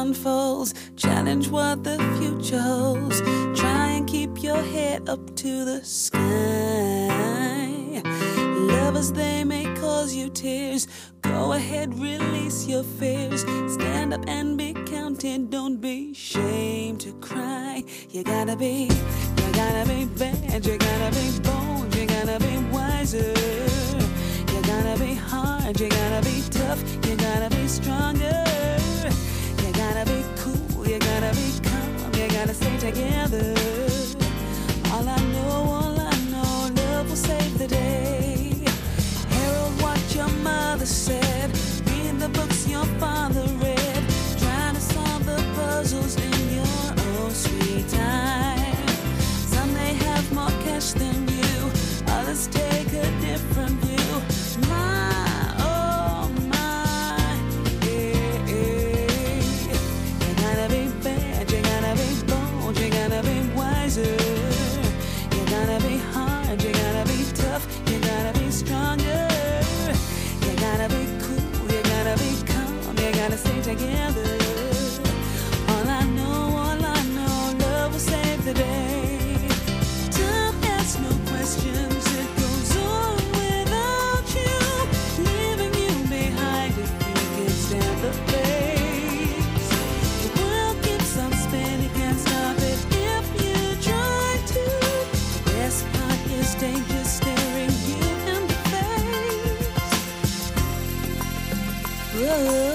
unfolds. Challenge what the future holds. Try and keep your head up to the sky. Lovers, they may cause you tears. Go ahead, release your fears. Stand up and be counted. Don't be ashamed to cry. You gotta be bad. You gotta be bold. You gotta be wiser. You gotta be hard. You gotta be tough. You gotta be stronger. You gotta be cool. You gotta be calm. You gotta stay together. All I know, love will save the day. Herald what your mother said. Read the books your father read. Try to solve the puzzles in your own sweet time. Some may have more cash than you. Others take a different view. My, oh my, yeah, yeah. You gotta be bad. You gotta be bold. You gotta be wiser. You gotta be hard. You gotta be tough. You gotta be stronger. You gotta be cool. You gotta be calm. You gotta stay together. All I know, love will save the day. Time asks no questions. It goes on without you, leaving you behind if you can stand the pace. The world keeps on spinning, can't stop it if you try to. The best part is danger staring you in the face. Whoa.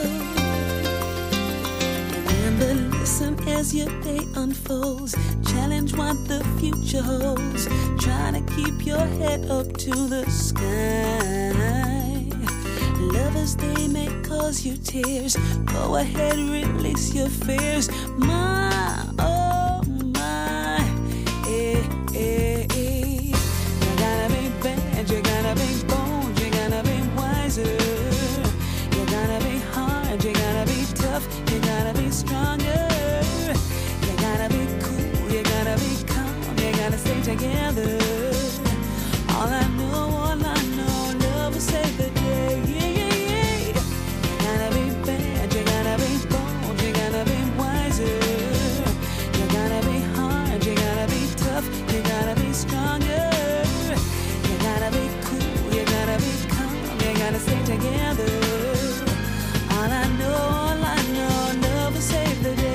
Remember, listen as your day unfolds. Challenge what the future holds. Try to keep your head up to the sky. Lovers, they may cause you tears. Go ahead, release your fears. My, oh my, eh, eh, eh. You gotta be bad. You gotta be bold. You gotta be wiser. You gotta be hard. You gotta be tough. You gotta be stronger. You gotta be cool. You gotta be calm. You gotta stay together. All I know, love will save the day. Yeah, yeah, yeah. You gotta be bad. You gotta be bold. You gotta be wiser. You gotta be hard. You gotta be tough. You gotta be stronger. You gotta be cool. You gotta be calm. You gotta stay together. All I know, love will save the day.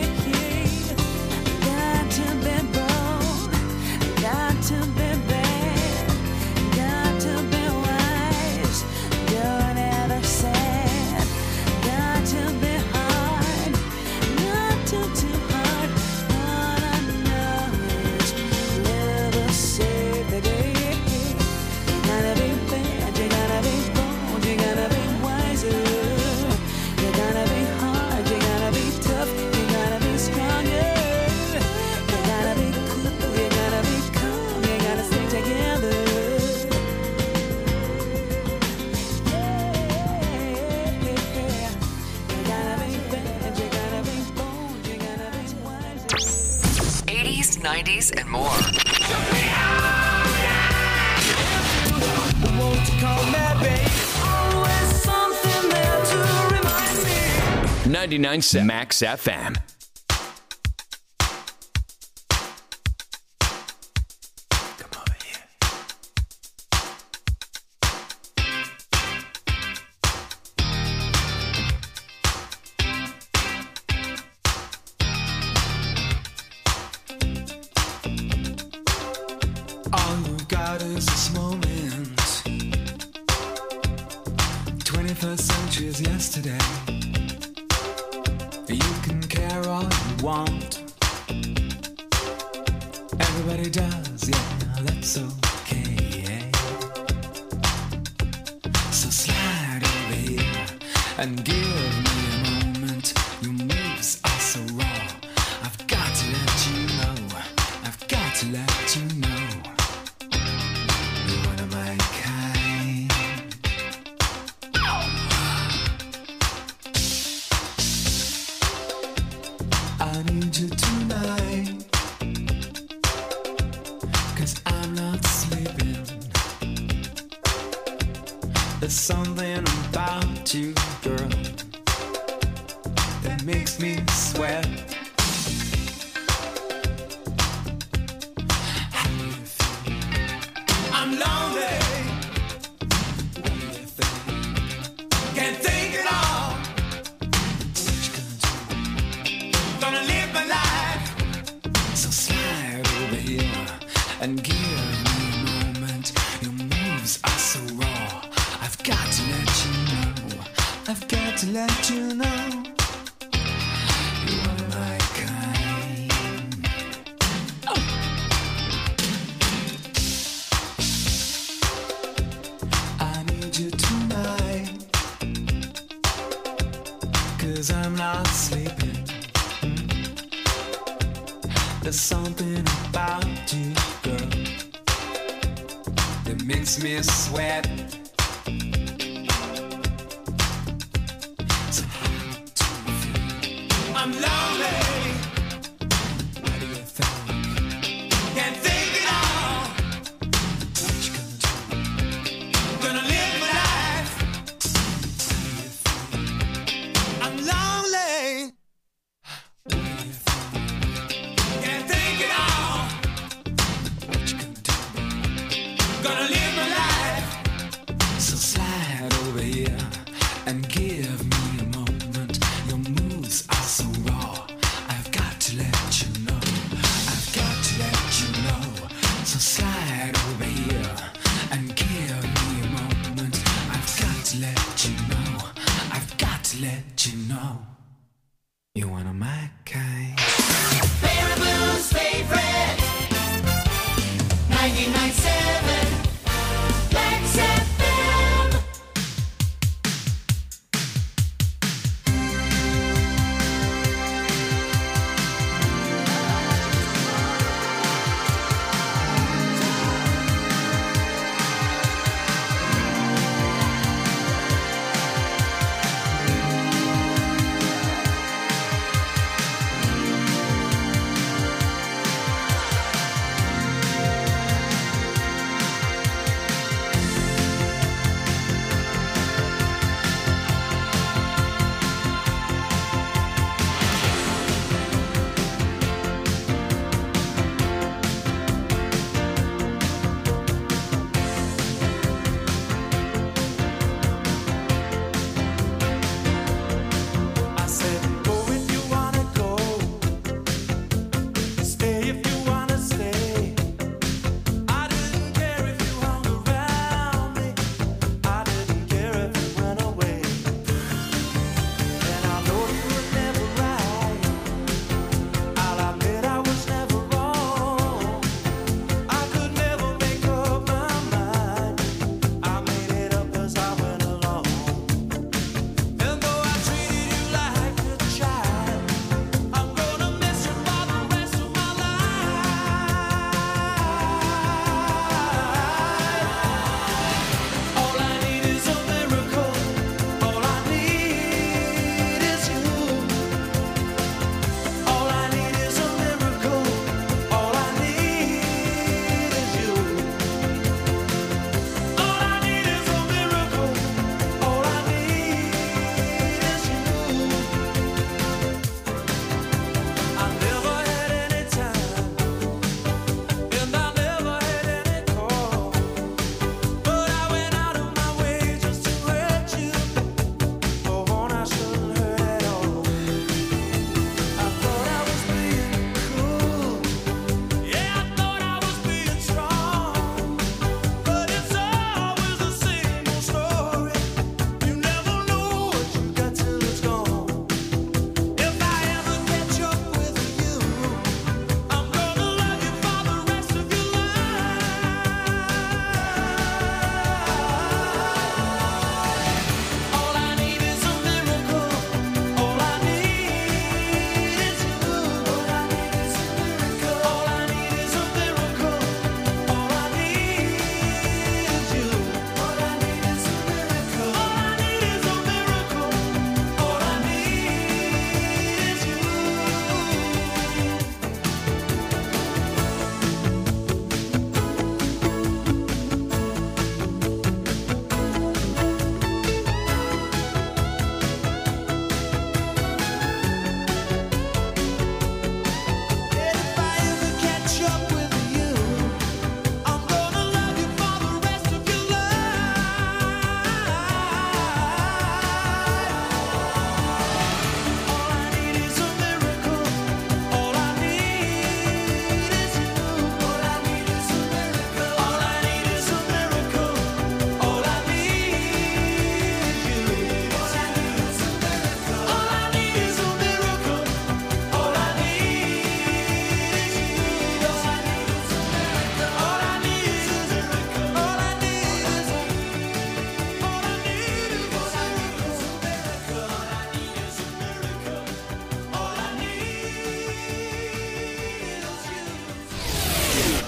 Got to be bold, got to be bad, got to be wise. Don't ever sad. Got to be hard, not too hard. All I know is love will save the day. You gotta be bad, you gotta be bold, you gotta be wiser. You gotta be hard, you gotta be tough, you gotta be stronger. You gotta be cool, you gotta be calm, you gotta stay together. Yeah. You gotta be bad, you gotta be bold, you gotta be wise. 80s, 90s, and more. Won't you call me, babe? Always something there to remind me. 99.7 Max FM. Come over here. All you got is this moment. 21st century is yesterday. You can care all you want. Everybody does, yeah, that's okay. So slide over here and give me a moment. Your moves are so raw. I've got to let you know. I've got to let you know. You're one of my kind. I need you tonight, 'cause I'm not sleeping. There's something about you, girl, that makes me and give me a moment. Your moves are so raw. I've got to let you know. I've got to let you know. You are my kind. Oh. I need you tonight, 'cause I'm not sleeping. There's something about you, girl, that makes me sweat. So hard to feel. I'm lonely. What do you think? Can't think it all. What you gonna do? Gonna live my life. What do you think? I'm lonely. What do you think? Can't think it all. What you gonna do? Gonna live my life. So slide over here and give me a moment. Your moves are so raw.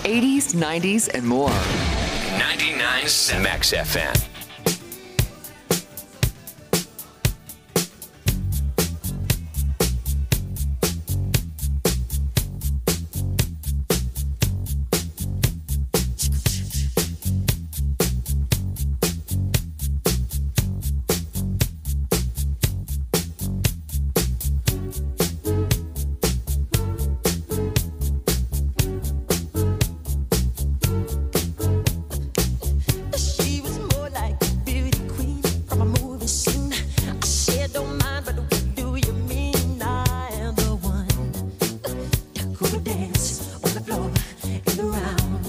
80s, 90s, and more. 99.7 Max FM. She was more like a beauty queen from a movie scene. I said, don't mind, but what do you mean? I am the one who would dance on the floor and around.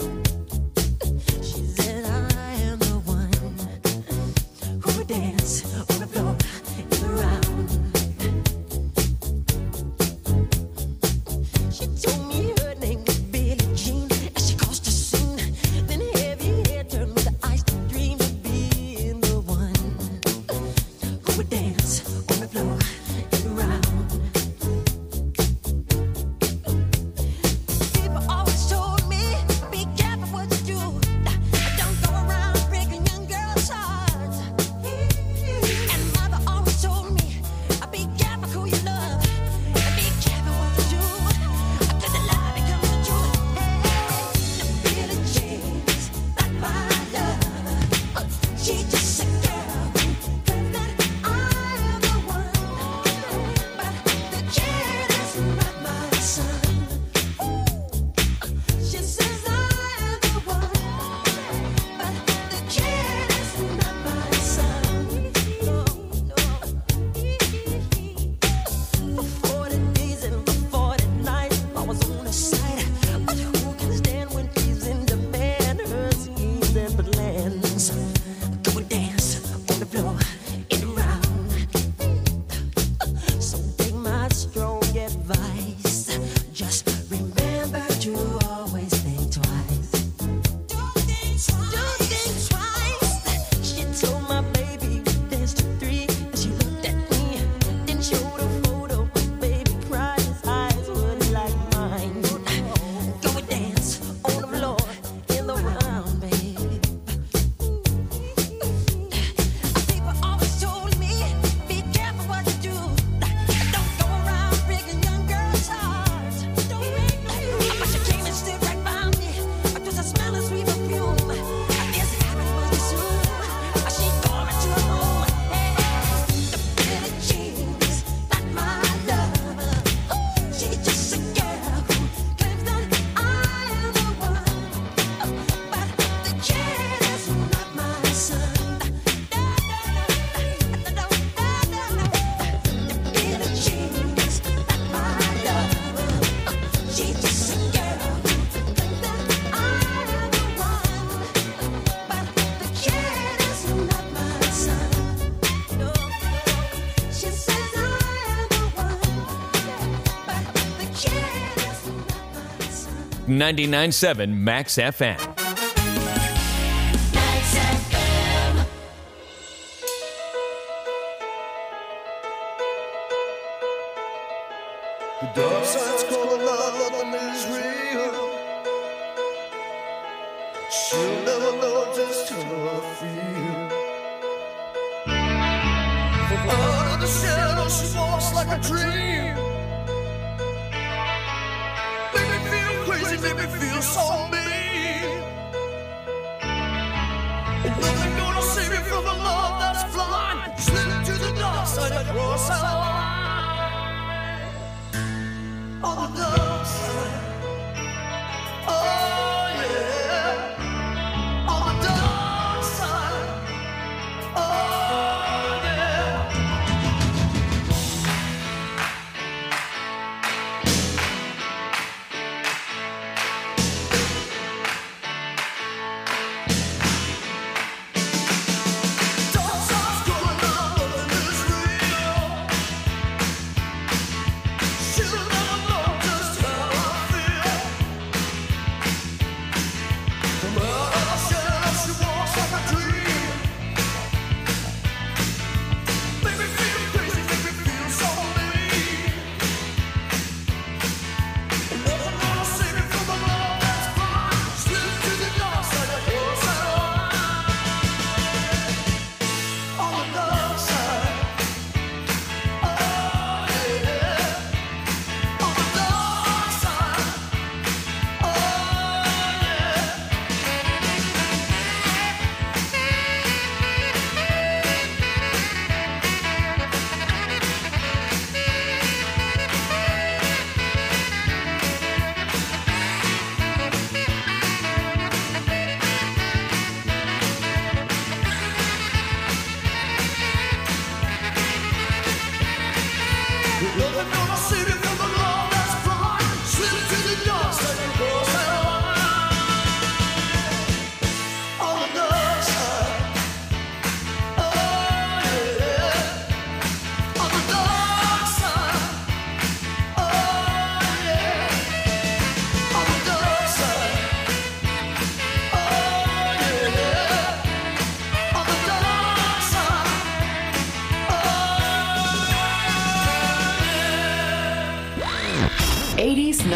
She said, I am the one who would dance on the floor and around. She told me her name was Billie Jean as she crossed the scene. Then heavy hair turned with the eyes to dream of being the one who would dance on the floor and around. People always told me, be careful what you do. Don't go around breaking young girls' hearts. And mother always told me, be careful who you love. And be careful what you do. Till the lie becomes the truth. Hey, Billie Jean's not my love. She's just a girl who claims that I am the one. But the kid is not my son. She says I am the one. But the kid is not my son. No, no. For 40 days and for 40 nights, I was on her side. But who can stand when she's in demand? Her schemes and plans. Go and dance on the floor and around. So take my strong advice. Just remember to always think twice. Don't think twice. She told my baby we danced to 3. And she looked at me and showed a photo. Baby cried, his eyes were like mine. Go and dance on the floor in the round, babe. People always told me, be careful what you do. Don't go around breaking young girls' hearts. But she came and stood right by me. Just a smell of sweet perfume. This happened much too soon. She called me to her home. Hey, the Billie Jean's not my love. She's just a girl who claims that I am the one. But the kid is not my son. Billie Jean's not my love. She's just a girl who claims that I am the one. But the kid is not my son. No, she says I am the one. But the kid is not my son. 99.7 Max FM. Max FM. The dark side's calling out, nothing is real. She'll never know just how I feel. From out of the shadow, she walks like a dream. Make me feel crazy, make me feel so mean. And nothing gonna save me from the love that's blind. Slip to the dark side across our line. On the dark side. Oh yeah. On the dark side. Oh yeah. Dark side's going on, nothing is real. She'll never know just how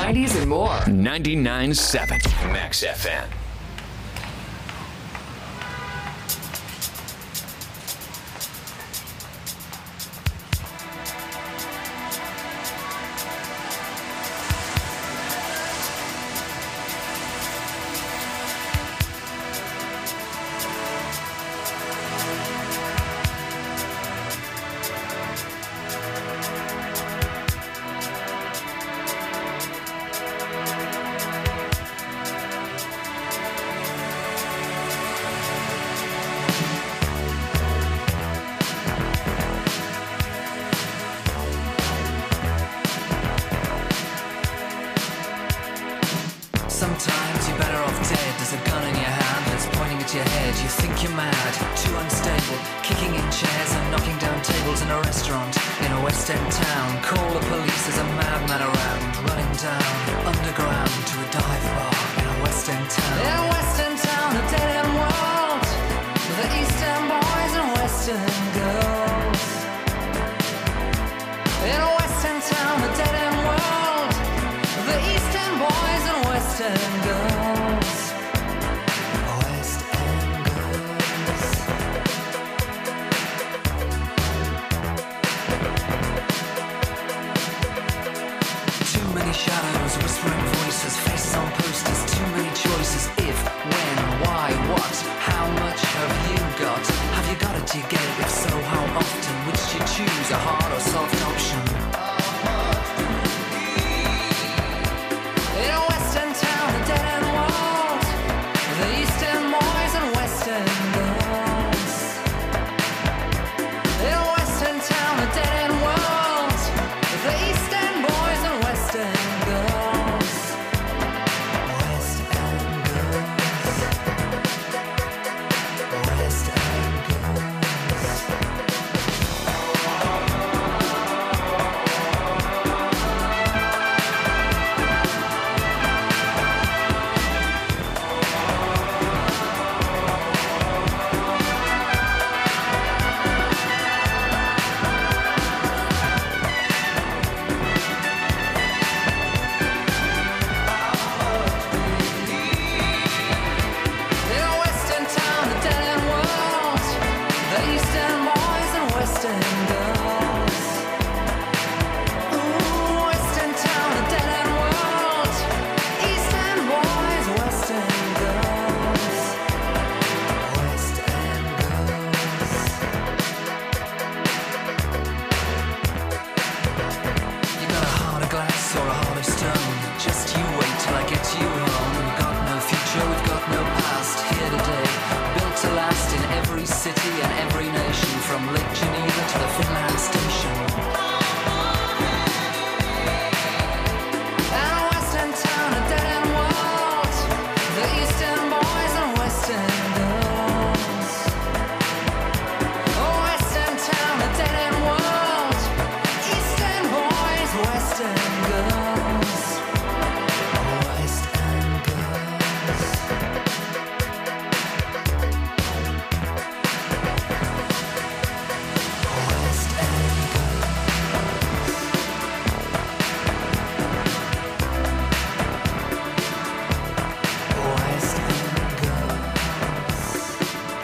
90s and more. 99.7 Max FM. Sometimes you're better off dead. There's a gun in your hand that's pointing at your head. You think you're mad, too unstable, kicking in chairs and knocking down tables in a restaurant in a West End town. Call the police, there's a madman around, running down underground to a dive bar in a West End town. In a West End town, a dead end world, with the East End boys and West End girls. In a West End town, a dead end world, with the East End boys and West End girls. West End girls. Too many shadows, whispering voices, faces on posters, too many choices. If, when, why, what, how much have you got? Have you got it, do you get it? If so, how often? Which do you choose, a hard or soft option? In a West End town, a dead end world, the East End boys and West End girls. In a West End town, a dead end world, the East End boys and West End girls. West End girls. West End girls. In a West End town, a dead end world, the East End boys and West End girls. Ooh, West End town, a dead end world, East End boys, West End girls. West End girls. You got a heart of glass or a heart of stone. Just you wait till I get you home. We've got no future, we've got no past. Here today, built to last in every city and every nation, from Lake Geneva to the Finland station. And a West End town, a dead end world, the East End boys and West End girls. Oh, West End town, a dead end world, East End boys, West End girls. West End girls. West End girls. West End girls.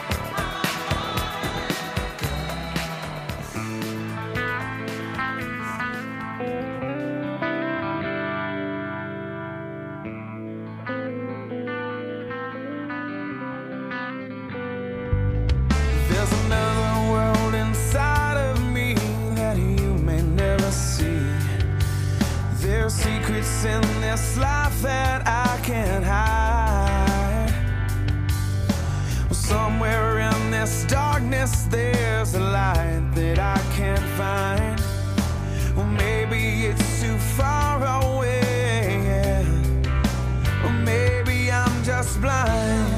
There's another world inside of me that you may never see. There's secrets in this life that I can't hide. Well, somewhere in this darkness there's a light that I can't find. Well, maybe it's too far away, yeah. Or maybe I'm just blind.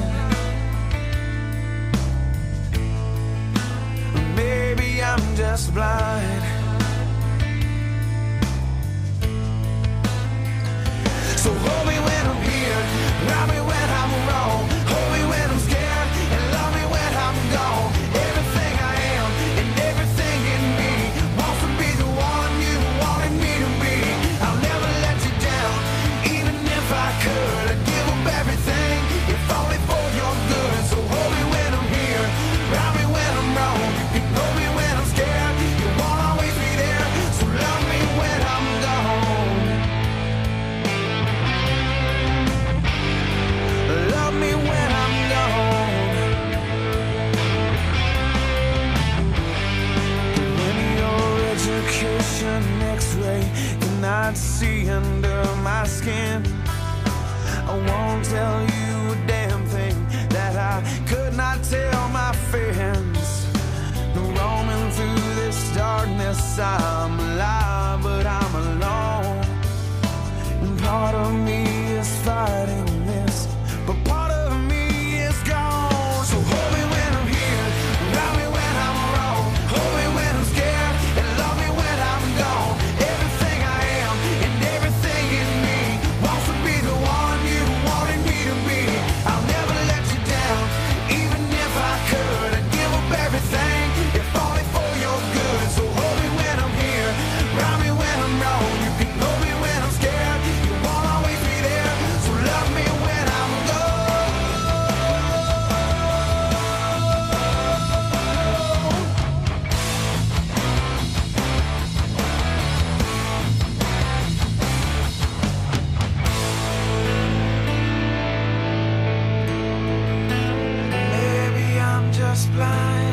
Maybe I'm just blind. So hold me when I'm here, love me when I'm wrong, hold me when I'm scared, and love me when I'm gone. Everything I am and everything in me wants to be the one you wanted me to be. I'll never let you down, I won't tell you a damn thing that I could not tell my friends. Roaming through this darkness, I'm alive, but I'm alone. And part of me is fighting this, but part of me is gone. So hold me when I'm here, love me when I'm wrong, hold me when I'm scared, and love me when I'm gone. Everything I am and everything in me wants to be the one you wanted me to be. I'll never let you down, even if I could. I'd give up everything, if only for your good. So hold me when I'm here, round me when I'm wrong. You can hold me when I'm scared, you won't always be there. So love me when I'm gone. Maybe I'm just blind.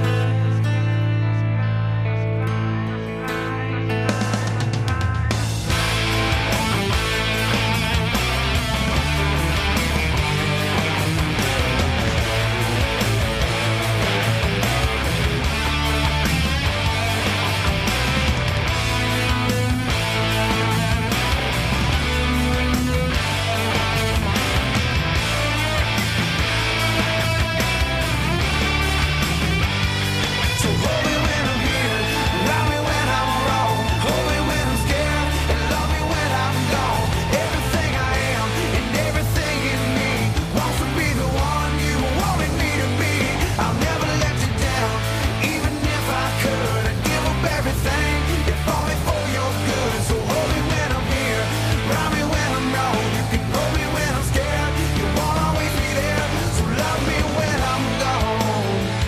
So hold me when I'm here, love me when I'm wrong, hold me when I'm scared, and love me when I'm gone. Everything I am and everything in me wants to be the one you wanted me to be. I'll never let you down, even if I could. I'd give up everything, if only for your good. So hold me when I'm here, round me when I'm wrong. You can hold me when I'm scared, you won't always be there. So love me when I'm gone.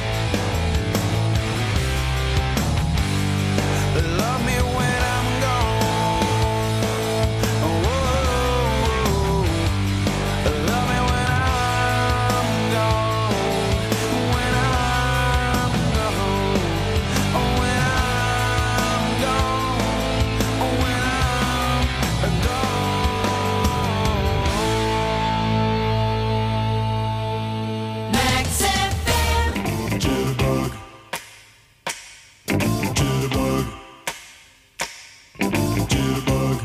Love me when I'm gone. Oh, love me when I'm gone. When I'm gone. Oh, when I'm gone. Oh, when I'm gone. Max FM. Jitterbug. Jitterbug. Jitterbug.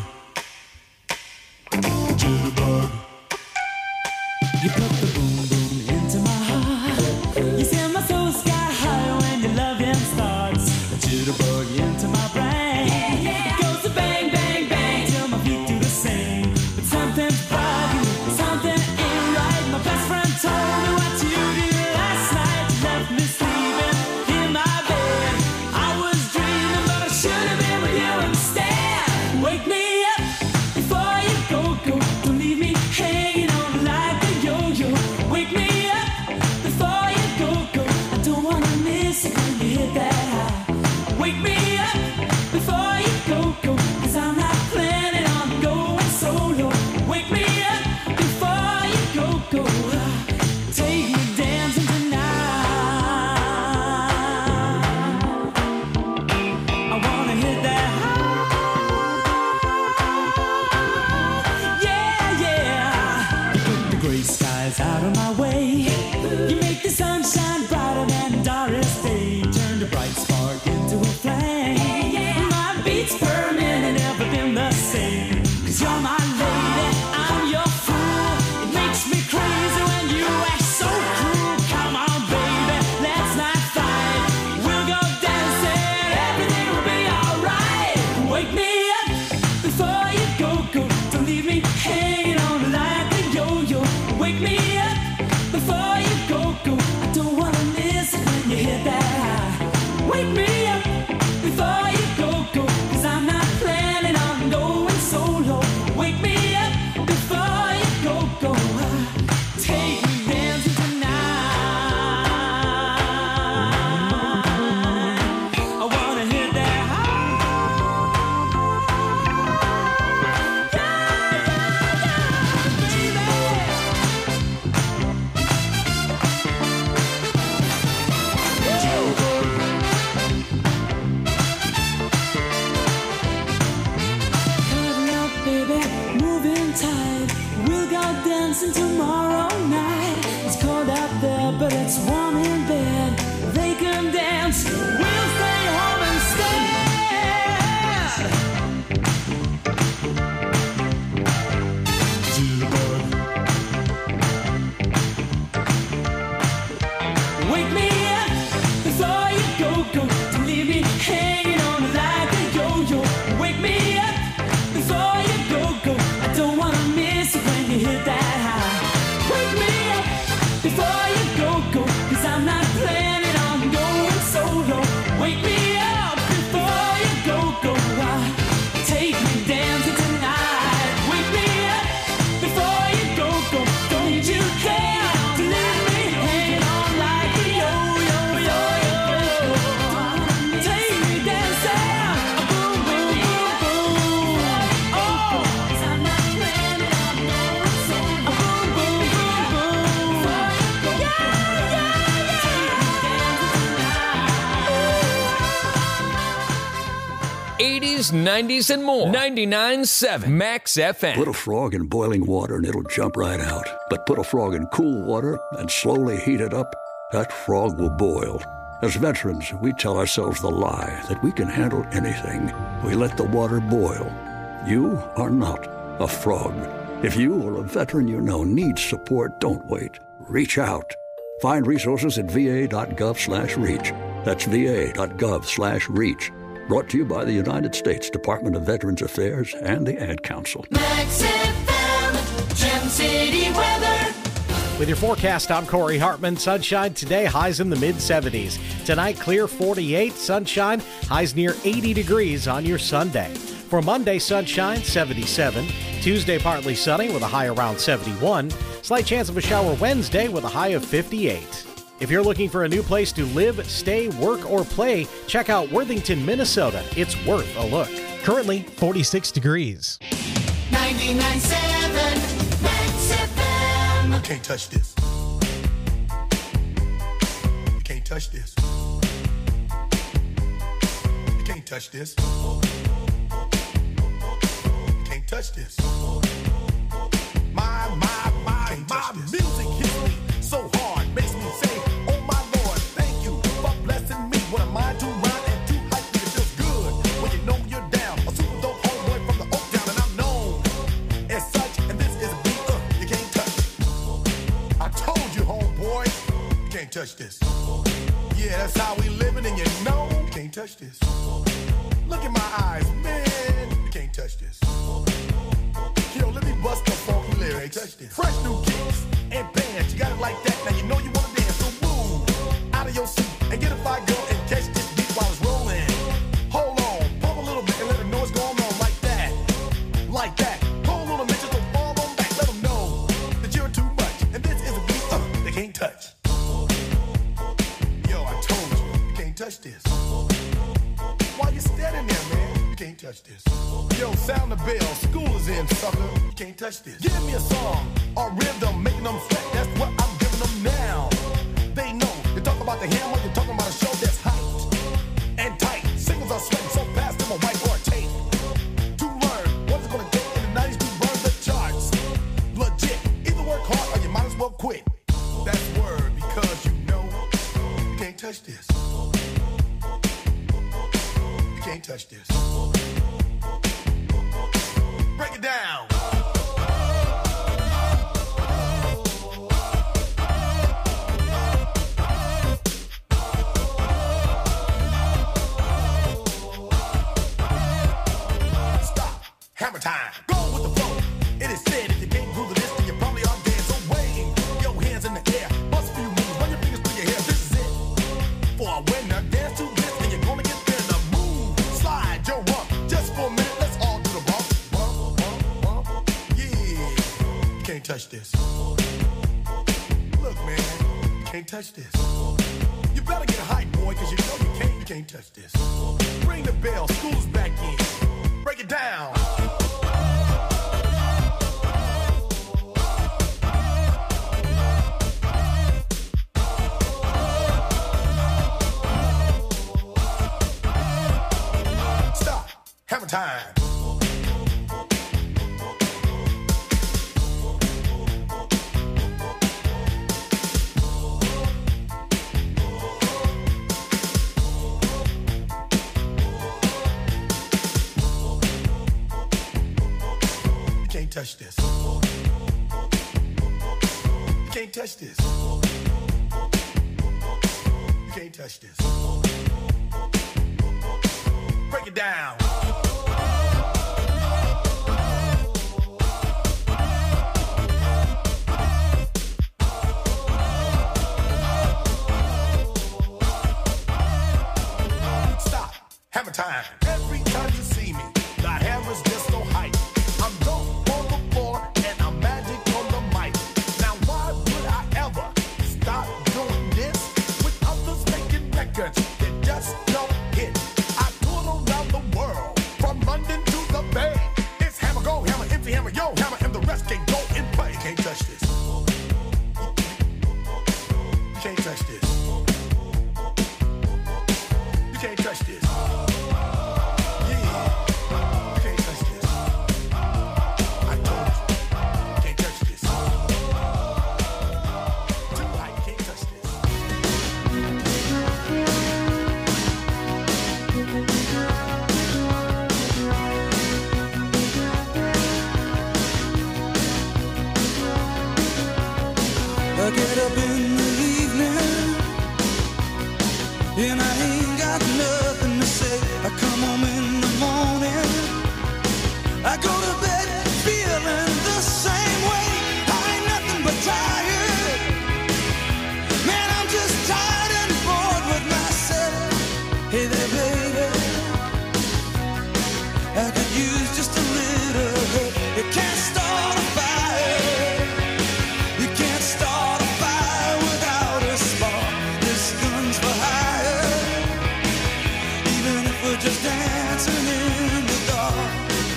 Jitterbug. You put the boom boom into my heart. You send my soul sky high when your loving starts. A jitterbug into my brain. It goes to bang bang bang till my feet do the same. But something's bugging, something ain't right. My best friend told me what you did last night. You left me sleeping in my bed. I was dreaming, but I should have been with you instead. Wake me up before you go. Don't leave me hanging on like a yo-yo. Wake me up before you go. I don't wanna miss it when you hit that high. Wake me up before you go. 'Cause I'm not planning on going solo. Wake me up before you go. Take dancing tomorrow night. It's cold out there, but it's warm in bed. They can dance, we'll stay home instead. Wake me up before you go. Don't leave me hanging on like a yo-yo. Wake me up before you go. I don't wanna miss it when you hit that high. Wake me up before you go. 'Cause I'm not planning on going solo. Wake me up before you go. Take me dancing tonight. Wake me up before you go. Don't you care to leave me hanging on like a yo-yo. Take me dancing, boom, boom, boom, boom. Oh, 'cause I'm not planning on going solo. Boom, boom, boom, boom. Yeah. Take me dancing tonight. 80s, 90s, and more. 99.7 Max FM. Put a frog in boiling water and it'll jump right out. But put a frog in cool water and slowly heat it up, that frog will boil. As veterans, we tell ourselves the lie that we can handle anything. We let the water boil. You are not a frog. If you or a veteran you know needs support, don't wait. Reach out. Find resources at va.gov/reach. That's va.gov/reach. Brought to you by the United States Department of Veterans Affairs and the Ad Council. Max FM, Gem City weather. With your forecast, I'm Corey Hartman. Sunshine today, highs in the mid-70s. Tonight, clear 48, sunshine, highs near 80 degrees on your Sunday. For Monday, sunshine, 77. Tuesday, partly sunny with a high around 71. Slight chance of a shower Wednesday with a high of 58. If you're looking for a new place to live, stay, work, or play, check out Worthington, Minnesota. It's worth a look. Currently 46 degrees. 99.7 Max FM. You can't touch this. You can't touch this. You can't touch this. You can't touch this. My music hits me so hard, makes me say, oh my Lord, thank you for blessing me. What am I to rhyme and to hype me? It feels good when you know you're down. A super dope homeboy from the Oak Town, and I'm known as such. And this is a beat you can't touch. I told you, homeboy, you can't touch this. Yeah, that's how we living, and you know you can't touch this. Look in my eyes, man, you can't touch this. Yo, let me bust the funky lyrics. Fresh new kicks and bands, you got it like that. Now you know you wanna dance, so move out of your seat and get a fire girl and catch this beat while it's rolling. Hold on, pump a little bit and let them know what's going on like that, like that. Hold on a minute, just don't fall on back. Let them know that you're too much, and this is a beat they can't touch. Yo, I told you, you can't touch this. Why you standing there, man? You can't touch this. Yo, sound the bell, school is in, sucker. You can't touch this. Give me a song or rhythm, making them sweat. That's what I'm giving them now. They know. You talk about the hammer, you're talking about a show that's hyped and tight. Singles are sweating so fast, them a whiteboard tape. To learn what's it gonna take in the 90s to burn the charts. Legit. Either work hard or you might as well quit. That's word because you know you can't touch this. You can't touch this. Break it down. Stop. Hammer time. Go with the flow. It is said if you can't groove to this, then you probably are dead. So wave your hands in the air. Bust a few moves. Run your fingers through your hair. This is it. For a winner, dance to this, and you're gonna get there. The move. Slide your rump. Just for a minute, let's all do the bump. Can't touch this. Look, man, you can't touch this. You better get hype, boy, because you know you can't touch this. Ring the bell, school's back in. Break it down. Stop. Hammer time. touch this. You can't touch this. You can't touch this. Break it down. Stop. Hammer time. Every time you see me, the hammer's just so hype. I'm dope on the floor and I'm magic on the mic. Now why would I ever stop doing this with others making records that just don't hit? I tour around the world from London to the Bay. It's hammer go, hammer empty, hammer yo, hammer, and the rest can go and play. You can't touch this. You can't touch this. You can't touch this. I get up in the evening and I ain't got nothing to say. I come home in the morning, I go to bed feeling the same way. I ain't nothing but tired. Man, I'm just tired and bored with myself. Hey there, baby, I could use just a little help. You can't start a fire. You can't start a fire without a spark. This gun's for hire. Even if we're just dancing in the dark.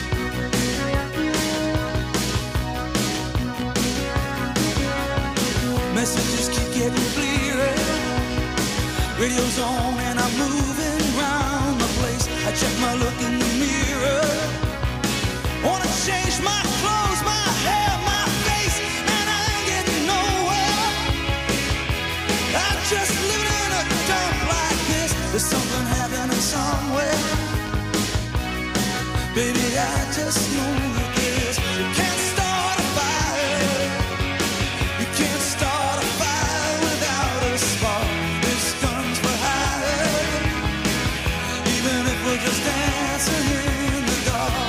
Messages keep getting clearer. Radio's on and I'm moving around the place. I check my look in the mirror. Wanna change my clothes, my hair, my face, and I ain't getting nowhere. I'm just living in a dump like this. There's something happening somewhere. Baby, I just know it is. You can't start a fire. You can't start a fire without a spark. This gun's for hire. Even if we're just dancing in the dark.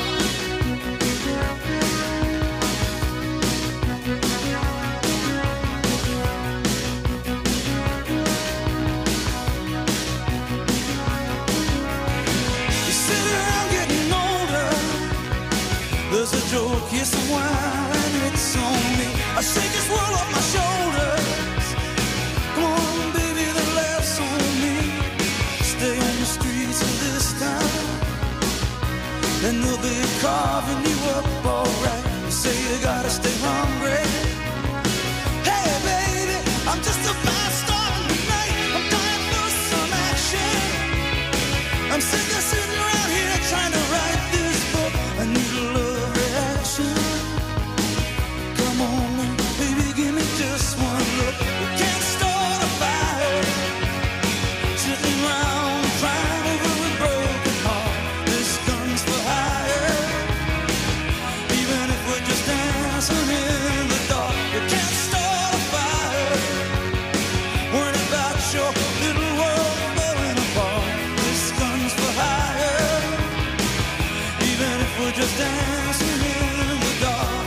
You sit around getting older. There's a joke here somewhere and it's on me. I shake this world off my shoulders. Come on, baby, the laughs on me. Stay on the streets of this town and they'll be carving you up alright. You say you gotta stay hungry. Hey, baby, I'm just about starting tonight. I'm dying for some action. I'm sick of sitting around here trying to write this book. I need a love reaction. Come on now, baby, give me just one look. You can't start a fire sitting around crying over a broken heart. This gun's for hire. Even if we're just dancing in the dark, you can't start a fire. Worrying about your little world falling apart. This gun's for hire. Even if we're just dancing in the dark.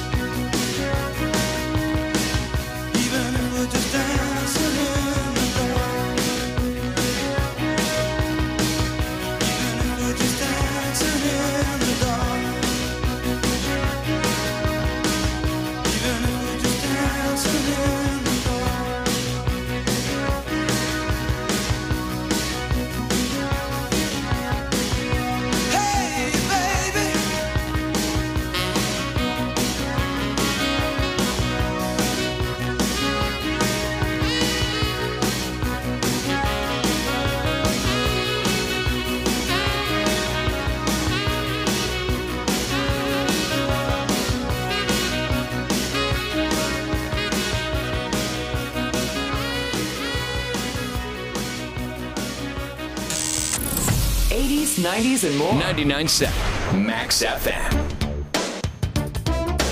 Even if we're just dancing in the dark. Even if we're just dancing in the dark. Even if we're just dancing in the dark. Hey, baby. '80s, '90s, and more. 99.7 Max FM.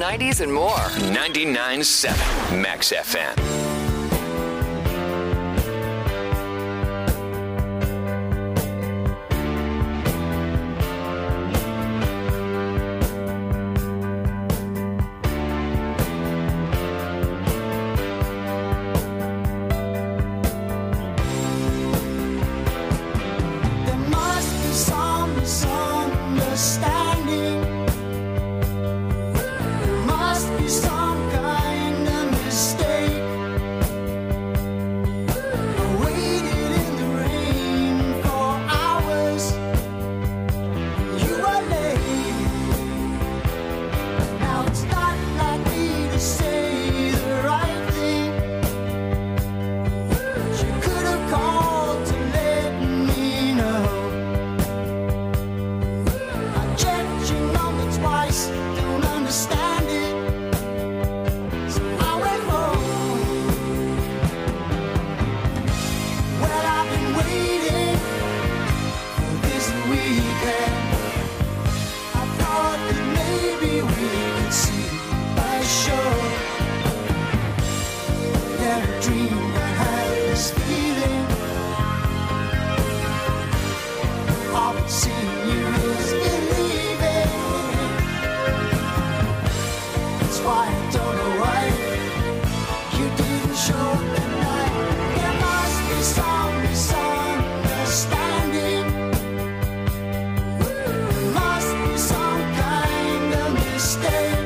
90s and more. 99.7 Max FM. There must be some misunderstanding. There must be some kind of mistake. I waited in the rain for hours. You were late. Now it's not like me to say the right thing. You could have called to let me know. I checked your number twice, don't understand it. So I went home. Well, I've been waiting for this weekend. I thought that maybe we could see a show. Never dreamed I had this feeling. All I've seen you is believing. That's why I don't know why you didn't show that night. There must be some misunderstanding. There must be some kind of mistake.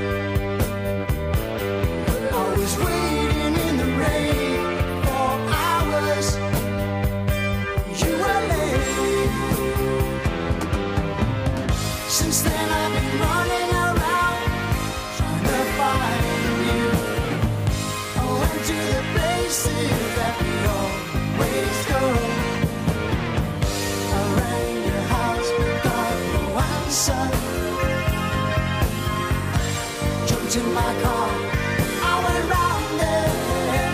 I was waiting in the rain for hours. You were late. Since then I've been running around trying to find you. I went to the places that we always go. I rang your house but got no answer. Jumped in my car, I went round there.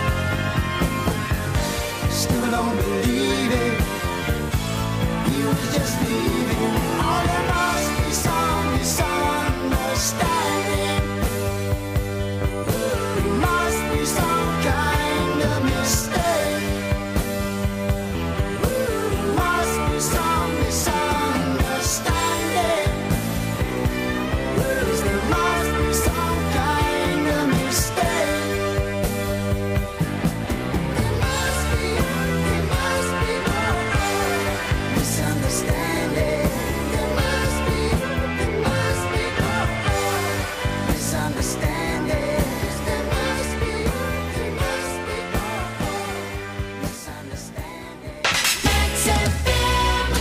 Still don't believe it. He was just leaving. Oh, there must be some misunderstanding. There must be some kind of mistake. There must be some misunderstanding. Yes, there must be some kind of mistake. There must be misunderstanding. There must be misunderstanding. There must be misunderstanding. Max FM.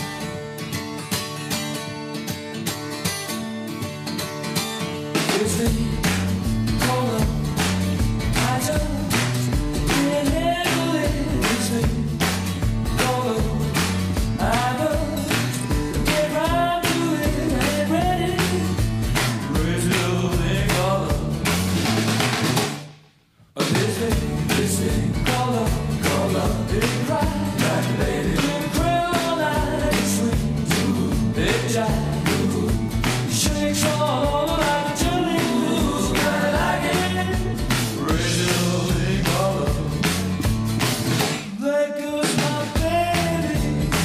It's the color I just can't handle it. It's the color I just get right to it. Ain't ready. It's the color. This thing, color is right. Like a lady, crown all night, swing to the jive. Shakes all over like a jelly. Kinda like it. Original color. There goes my baby.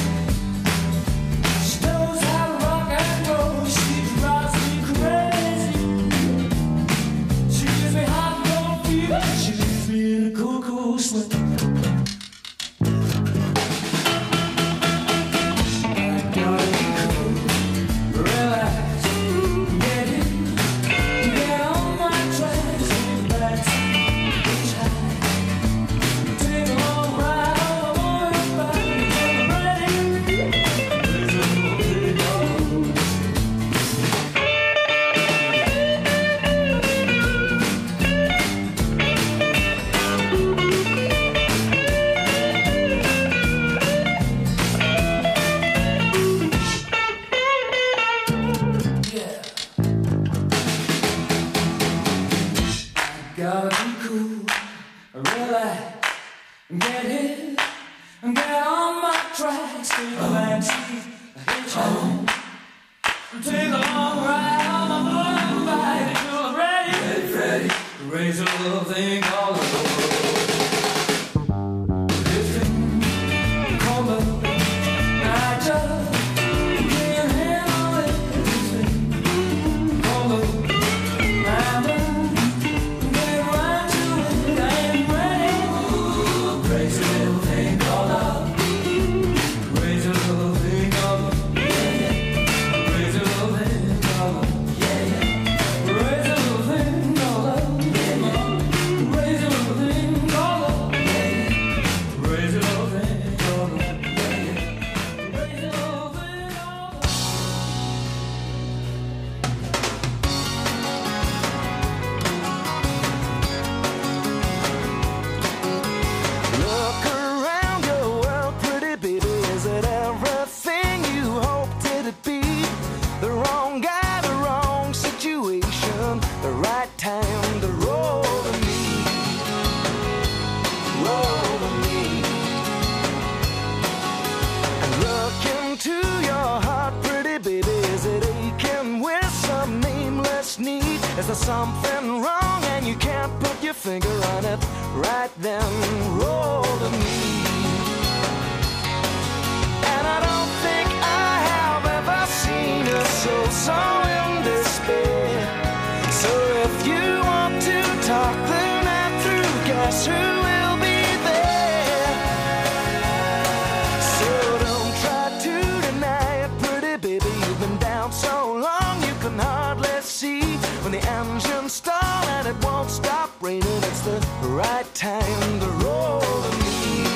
She knows how to rock and roll. She drives me crazy. She gives me hot and cold fever. She leaves me in a cool, cool sweat. Relax, get in, get on my tracks, get back to take a long ride on the motorbike, get ready. Gotta be cool, relax, get hit, get on my tracks, take a back seat, hitch home, take a long ride on my motorbike, till I'm ready. Raise a little thing called love. This thing called love. I just can't handle it. This thing called love. I just get right to it. I ain't ready. Raise a little thing called love. Raise a little thing called love. Raise a little thing called love. Raise a little thing called love. Raise a little thing called love. Raise a little thing called love. Raise a little thing called love. Look around your world, pretty baby. Is it everything you hoped it'd be? The wrong guy, the wrong situation, the right time to roll to me. Roll to me. And look into your heart, pretty baby. Is it aching with some nameless need? Is there something wrong and you can't put your finger on it? Right then, roll to me. And I don't think I have ever seen a soul so in despair. So if you want to talk the night through, guess who will be there? So don't try to deny it, pretty baby. You've been down so long you can hardly see. When the engines stall and it won't stop raining, it's the right time to roll.